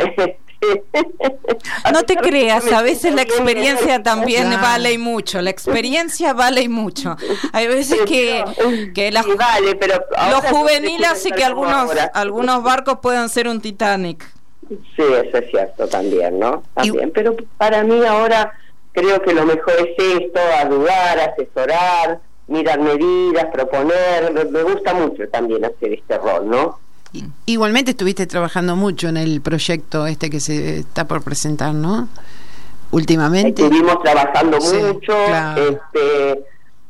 No te creas, a veces la experiencia también vale mucho. La experiencia vale mucho. Hay veces que vale, pero lo juvenil hace que algunos barcos puedan ser un Titanic. Sí, eso es cierto también, ¿no? También, pero para mí ahora creo que lo mejor es esto, ayudar, asesorar, mirar medidas, proponer. Me gusta mucho también hacer este rol, ¿no? Igualmente estuviste trabajando mucho en el proyecto que se está por presentar, ¿no? Últimamente. Estuvimos trabajando mucho, claro.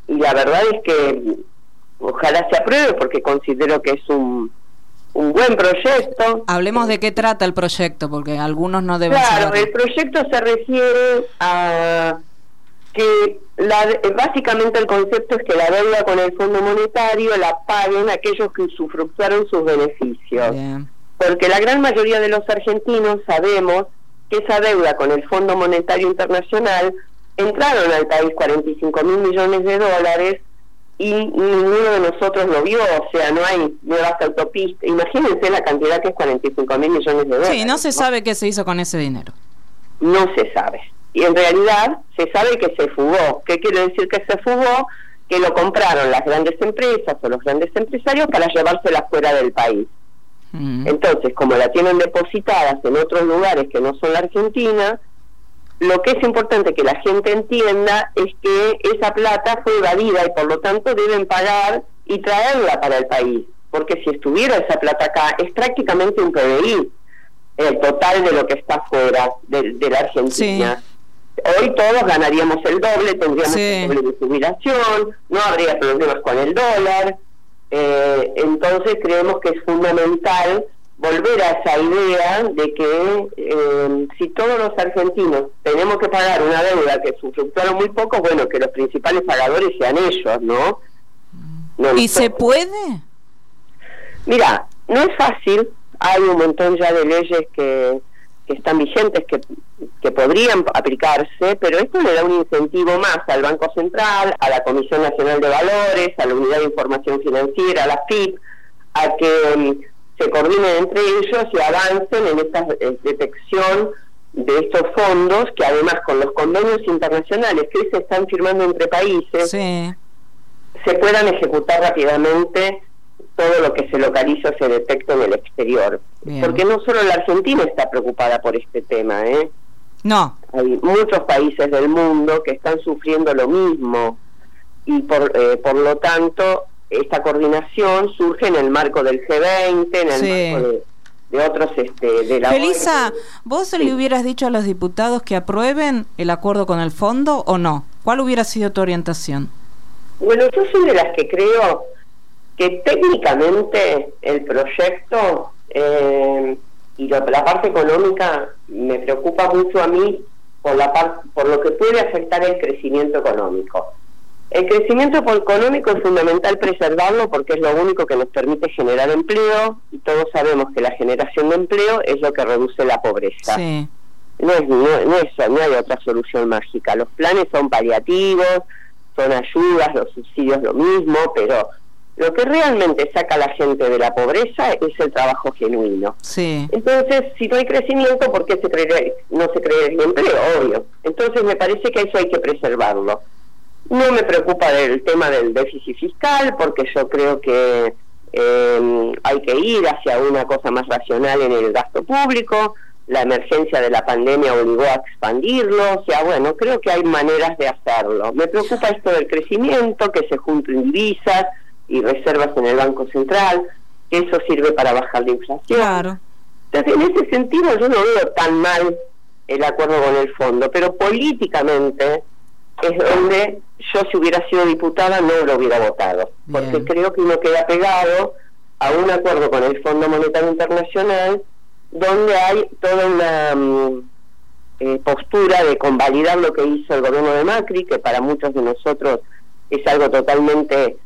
la verdad es que ojalá se apruebe porque considero que es un buen proyecto. Hablemos de qué trata el proyecto, porque algunos no deben saber. Claro, el proyecto se refiere a que básicamente el concepto es que la deuda con el Fondo Monetario la paguen aquellos que usufructuaron sus beneficios. Bien. Porque la gran mayoría de los argentinos sabemos que esa deuda con el Fondo Monetario Internacional entraron al país 45.000 millones de dólares y ninguno de nosotros lo vio, o sea, no hay nuevas autopistas. Imagínense la cantidad que es 45.000 millones de dólares. Sí, no se sabe qué se hizo con ese dinero. No se sabe. Y en realidad se sabe que se fugó. ¿Qué quiere decir que se fugó? Que lo compraron las grandes empresas o los grandes empresarios para llevársela fuera del país. Entonces, como la tienen depositadas en otros lugares que no son la Argentina, lo que es importante que la gente entienda es que esa plata fue evadida y por lo tanto deben pagar y traerla para el país, porque si estuviera esa plata acá es prácticamente un PBI el total de lo que está fuera de la Argentina. Sí. Hoy todos ganaríamos el doble, tendríamos el doble de jubilación, no habría problemas con el dólar. Entonces creemos que es fundamental volver a esa idea de que si todos los argentinos tenemos que pagar una deuda que usufructuaron muy poco, bueno, que los principales pagadores sean ellos, ¿no? ¿Y se puede? Mira, no es fácil, hay un montón ya de leyes que están vigentes que podrían aplicarse, pero esto le da un incentivo más al Banco Central, a la Comisión Nacional de Valores, a la Unidad de Información Financiera, a la FIP, a que se coordinen entre ellos y avancen en esta detección de estos fondos, que además con los convenios internacionales que se están firmando entre países, se puedan ejecutar rápidamente todo lo que se localiza o se detecta en el exterior. Bien. Porque no solo la Argentina está preocupada por este tema, No. Hay muchos países del mundo que están sufriendo lo mismo y por lo tanto esta coordinación surge en el marco del G20, en el marco de otros de la Felisa, ¿vos le hubieras dicho a los diputados que aprueben el acuerdo con el fondo o no? ¿Cuál hubiera sido tu orientación? Bueno, yo soy de las que creo que técnicamente el proyecto y la parte económica me preocupa mucho a mí por lo que puede afectar el crecimiento económico. El crecimiento económico es fundamental preservarlo porque es lo único que nos permite generar empleo y todos sabemos que la generación de empleo es lo que reduce la pobreza. Sí. No hay otra solución mágica. Los planes son paliativos, son ayudas, los subsidios lo mismo, pero lo que realmente saca a la gente de la pobreza es el trabajo genuino. Sí. Entonces, si no hay crecimiento, ¿por qué no se crea el empleo? Obvio. Entonces, me parece que eso hay que preservarlo. No me preocupa el tema del déficit fiscal, porque yo creo que hay que ir hacia una cosa más racional en el gasto público. La emergencia de la pandemia obligó a expandirlo, o sea, bueno, creo que hay maneras de hacerlo. Me preocupa esto del crecimiento, que se junten divisas y reservas en el Banco Central, que eso sirve para bajar la inflación. Claro. Entonces, en ese sentido yo no veo tan mal el acuerdo con el fondo, pero políticamente es donde yo, si hubiera sido diputada, no lo hubiera votado. Bien. Porque creo que uno queda pegado a un acuerdo con el Fondo Monetario Internacional donde hay toda una postura de convalidar lo que hizo el gobierno de Macri, que para muchos de nosotros es algo totalmente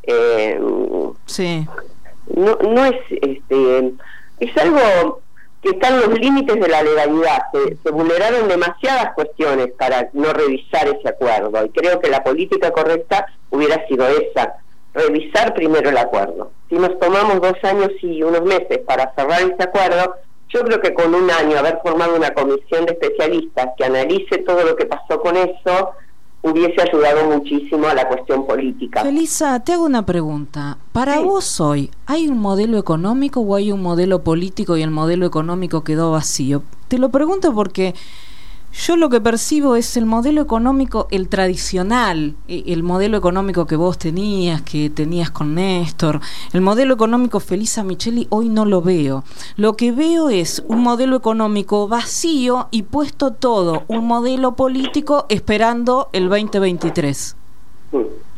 no es es algo que está en los límites de la legalidad. Se vulneraron demasiadas cuestiones para no revisar ese acuerdo, y creo que la política correcta hubiera sido esa: revisar primero el acuerdo. Si nos tomamos 2 años y unos meses para cerrar ese acuerdo, yo creo que con un año haber formado una comisión de especialistas que analice todo lo que pasó con eso hubiese ayudado muchísimo a la cuestión política. Felisa, te hago una pregunta. Para vos hoy, ¿hay un modelo económico o hay un modelo político y el modelo económico quedó vacío? Te lo pregunto porque yo lo que percibo es el modelo económico, el tradicional, el modelo económico que vos tenías con Néstor, el modelo económico Felisa Micheli, hoy no lo veo. Lo que veo es un modelo económico vacío y puesto todo, un modelo político esperando el 2023.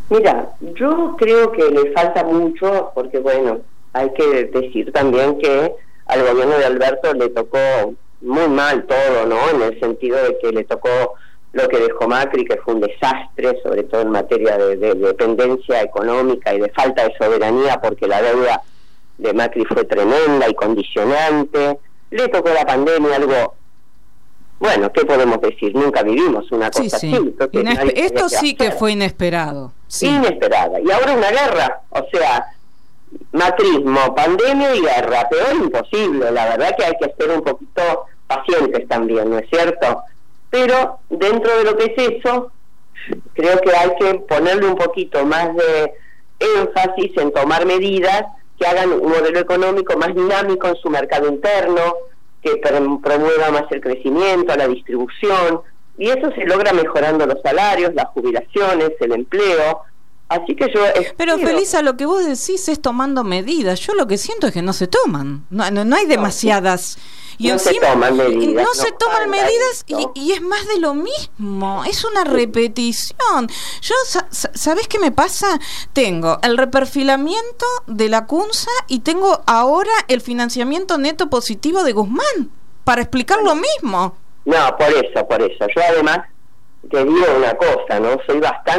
Mira, yo creo que le falta mucho, porque bueno, hay que decir también que al gobierno de Alberto le tocó muy mal todo, ¿no? En el sentido de que le tocó lo que dejó Macri, que fue un desastre, sobre todo en materia de dependencia económica y de falta de soberanía, porque la deuda de Macri fue tremenda y condicionante. Le tocó la pandemia, algo, bueno, ¿qué podemos decir? Nunca vivimos una cosa así. Esto sí que fue inesperado. Sí. Inesperada. Y ahora una guerra, o sea, macrismo, pandemia y guerra, peor imposible. La verdad que hay que ser un poquito pacientes también, ¿no es cierto? Pero dentro de lo que es eso, creo que hay que ponerle un poquito más de énfasis en tomar medidas que hagan un modelo económico más dinámico en su mercado interno, que promueva más el crecimiento, la distribución, y eso se logra mejorando los salarios, las jubilaciones, el empleo. Así que yo Pero Felisa, lo que vos decís es tomando medidas. Yo lo que siento es que no se toman. No hay demasiadas. Y no se toman medidas. No se toman medidas y es más de lo mismo. Es una repetición. Yo, ¿sabés qué me pasa? Tengo el reperfilamiento de la CUNSA y tengo ahora el financiamiento neto positivo de Guzmán para explicar lo mismo. No, por eso. Yo además te digo una cosa, ¿no? Estoy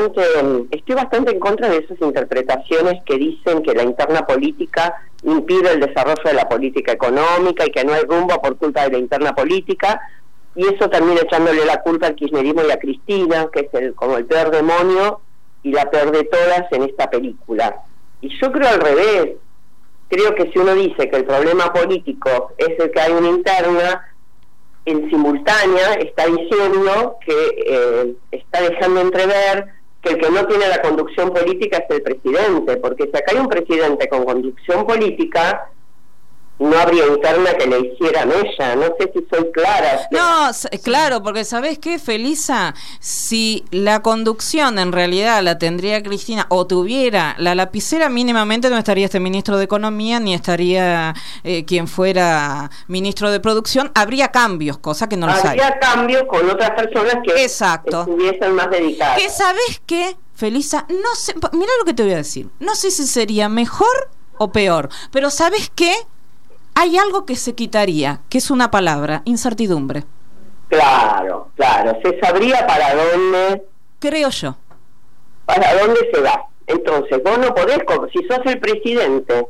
bastante en contra de esas interpretaciones que dicen que la interna política impide el desarrollo de la política económica y que no hay rumbo por culpa de la interna política, y eso termina echándole la culpa al kirchnerismo y a Cristina, que es como el peor demonio y la peor de todas en esta película. Y yo creo al revés. Creo que si uno dice que el problema político es el que hay una interna, en simultánea está diciendo que está dejando entrever que el que no tiene la conducción política es el presidente, porque si acá hay un presidente con conducción política, no habría interna que le hicieran ella. No sé si soy clara. No, claro, porque ¿sabés qué, Felisa? Si la conducción en realidad la tendría Cristina o tuviera la lapicera, mínimamente no estaría este ministro de Economía ni estaría quien fuera ministro de Producción. Habría cambios, cosa que no los hay. Habría cambios con otras personas que estuviesen más dedicadas. ¿Qué sabés qué, Felisa? No sé, mira lo que te voy a decir. No sé si sería mejor o peor, pero ¿sabés qué? Hay algo que se quitaría, que es una palabra: incertidumbre. Claro, se sabría para dónde... Creo yo. Para dónde se va. Entonces, vos no podés, si sos el presidente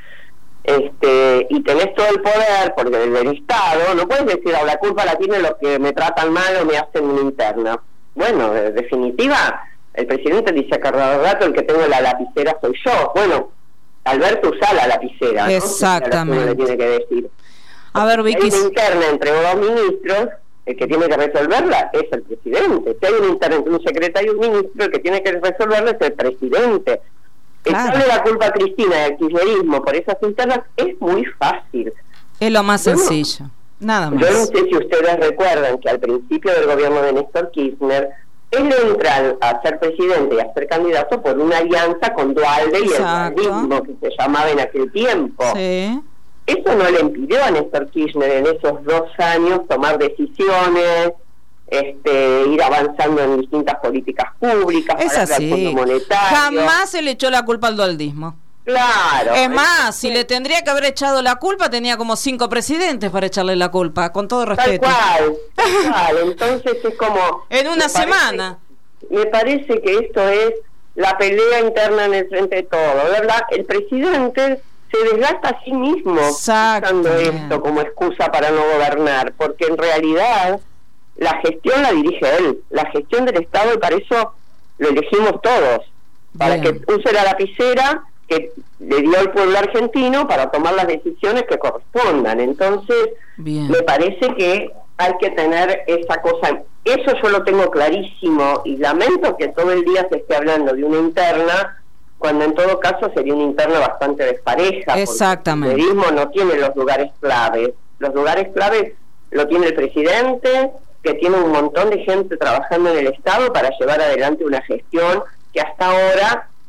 y tenés todo el poder porque del Estado, no puedes decir, la culpa la tienen los que me tratan mal o me hacen una interna. Bueno, en definitiva, el presidente dice a cada rato, el que tengo la lapicera soy yo. Bueno, Alberto usa la lapicera, ¿no? Exactamente. Le tiene que decir. A ver, Vicky. Si hay una interna entre dos ministros, el que tiene que resolverla es el presidente. Si hay una interna entre un secretario y un ministro, el que tiene que resolverla es el presidente. Claro. Echarle la culpa a Cristina del kirchnerismo por esas internas es muy fácil. Es lo más sencillo. Nada más. Yo no sé si ustedes recuerdan que al principio del gobierno de Néstor Kirchner, él entra a ser presidente y a ser candidato por una alianza con Duhalde y el dualdismo, que se llamaba en aquel tiempo. Sí. Eso no le impidió a Néstor Kirchner en esos 2 años tomar decisiones, ir avanzando en distintas políticas públicas, es así. Fondo Monetario. Jamás se le echó la culpa al dualdismo. Claro. Es más, si le tendría que haber echado la culpa, tenía como 5 presidentes para echarle la culpa, con todo respeto. Tal cual. Entonces es como... En una semana. Me parece que esto es la pelea interna en el frente de todo, ¿verdad? El presidente se desgasta a sí mismo usando esto como excusa para no gobernar, porque en realidad la gestión la dirige él, la gestión del Estado, y para eso lo elegimos todos, para que use la lapicera que le dio al pueblo argentino para tomar las decisiones que correspondan. Entonces, me parece que hay que tener esa cosa. Eso yo lo tengo clarísimo, y lamento que todo el día se esté hablando de una interna, cuando en todo caso sería una interna bastante despareja. Exactamente. El periodismo no tiene los lugares claves. Los lugares claves lo tiene el presidente, que tiene un montón de gente trabajando en el Estado para llevar adelante una gestión que hasta ahora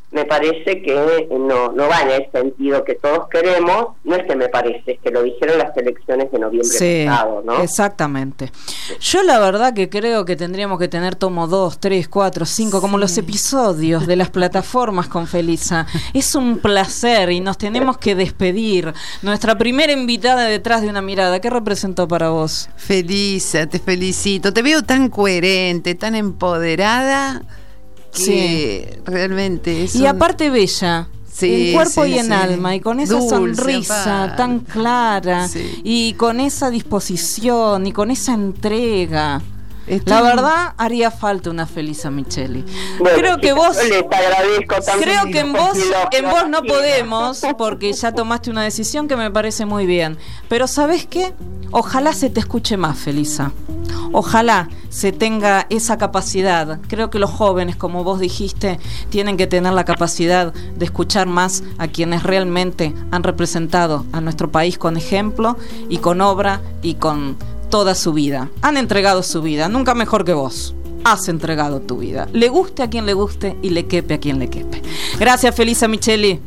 me parece que no va en el sentido que todos queremos. No es que me parece, es que lo dijeron las elecciones de noviembre pasado, ¿no? Exactamente. Yo la verdad que creo que tendríamos que tener tomo 2, 3, 4, 5, como los episodios de las plataformas con Felisa. Es un placer y nos tenemos que despedir. Nuestra primera invitada Detrás de una Mirada, ¿qué representó para vos? Felisa, te felicito. Te veo tan coherente, tan empoderada, que realmente es y aparte bella, en cuerpo y en alma, y con esa sonrisa tan clara, y con esa disposición y con esa entrega. La verdad, haría falta una Felisa Micheli. Bueno, creo que vos, les agradezco también. Creo que en vos no podemos, porque ya tomaste una decisión que me parece muy bien. Pero ¿sabés qué? Ojalá se te escuche más, Felisa. Ojalá se tenga esa capacidad. Creo que los jóvenes, como vos dijiste, tienen que tener la capacidad de escuchar más a quienes realmente han representado a nuestro país con ejemplo y con obra y con toda su vida. Han entregado su vida, nunca mejor que vos. Has entregado tu vida. Le guste a quien le guste y le quepe a quien le quepe. Gracias, Felisa Micheli.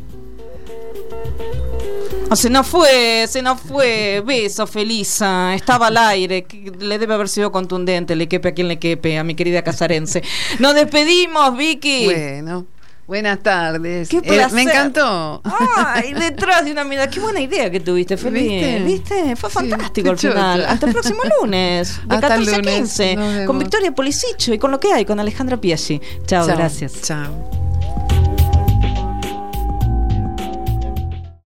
Se nos fue. Beso, Felisa. Estaba al aire. Le debe haber sido contundente. Le quepe a quien le quepe, a mi querida casarense. Nos despedimos, Vicky. Bueno. Buenas tardes. Qué placer. Me encantó. Ay, Detrás de una Mirada. Qué buena idea que tuviste, Felipe. ¿Viste? Fue fantástico al final. Hasta el próximo lunes, de 14 a 15, con Victoria Policicho y con Lo que hay, con Alejandra Piaggi. Chao, gracias. Chao.